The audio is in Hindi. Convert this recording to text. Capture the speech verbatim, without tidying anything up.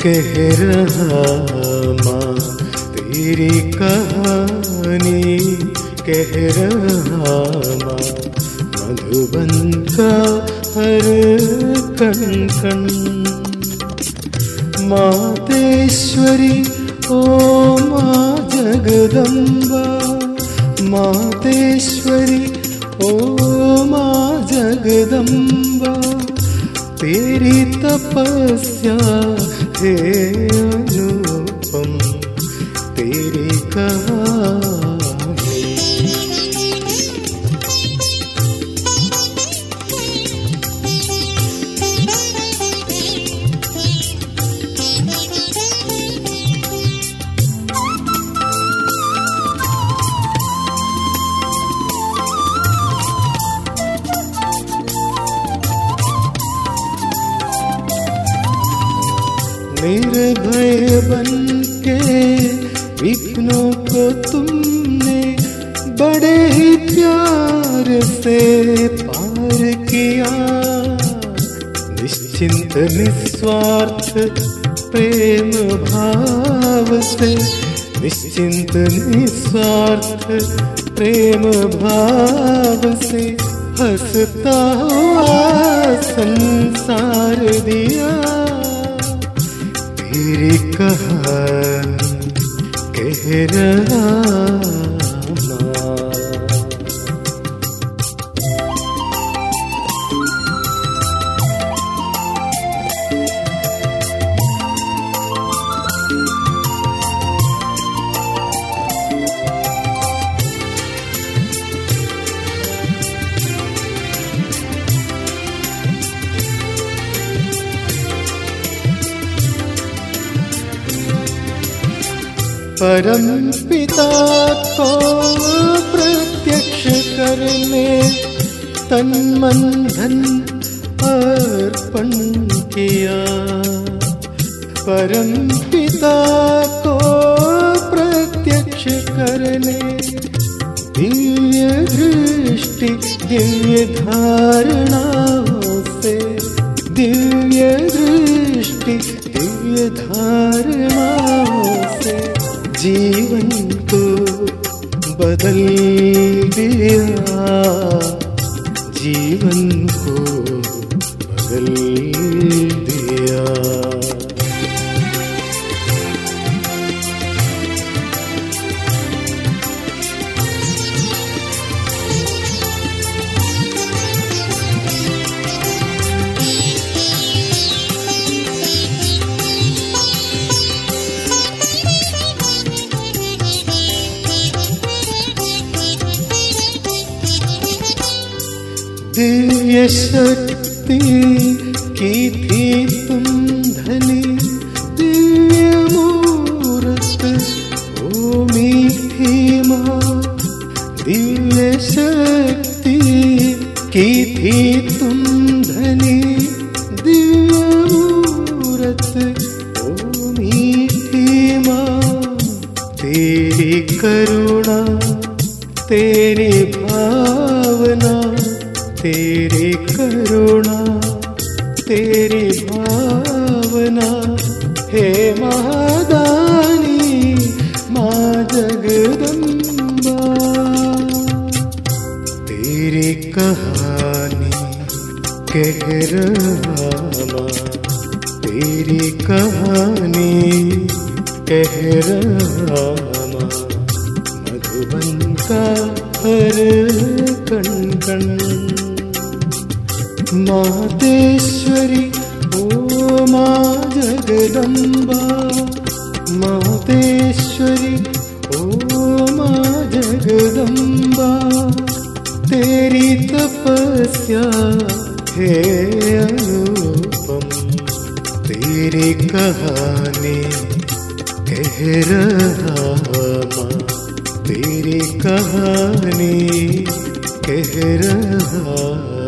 कह रहा माँ तेरी कहानी, कह रहा माँ मधुबन का हर कण कण। मातेश्वरी ओ माँ जगदम्बा, मातेश्वरी ओ माँ जगदम्बा, तेरी तपस्या है अनुपम, तेरी कहानी। निर्भय बन के विघ्नों को तुमने बड़े ही प्यार से पार किया। निश्चिंत निस्वार्थ प्रेम भाव से, निश्चिंत निस्वार्थ प्रेम भाव से हंसता हुआ संसार दिया। तेरी कहानी कह रहा माँ। परम पिता को प्रत्यक्ष करने तन मन धन अर्पण किया। परम पिता को प्रत्यक्ष करने दिव्य दृष्टि दिव्य धारणाओं से, दिव्य दृष्टि दिव्य धारणाओं से जीवन को बदल दिया, जीवन को बदल दिया। दिव्य शक्ति की थी तुम धनी, दिव्य मूर्त ओ मीठी माँ। दिव्य शक्ति की थी तुम धनी, दिव्य मूर्त ओ मीठी माँ। तेरी करुणा तेरी भावना, तेरी करुणा तेरी भावना हे महादानी माँ जगदम्बा। तेरी कहानी कह रहा माँ, तेरी कहानी कह रहा माँ मधुबन का हर कण कण। मातेश्वरी ओ माँ जगदम्बा, मातेश्वरी ओ माँ जगदम्बा, तेरी तपस्या है अनुपम, तेरी कहानी कह रहा माँ, तेरी कहानी कह रहा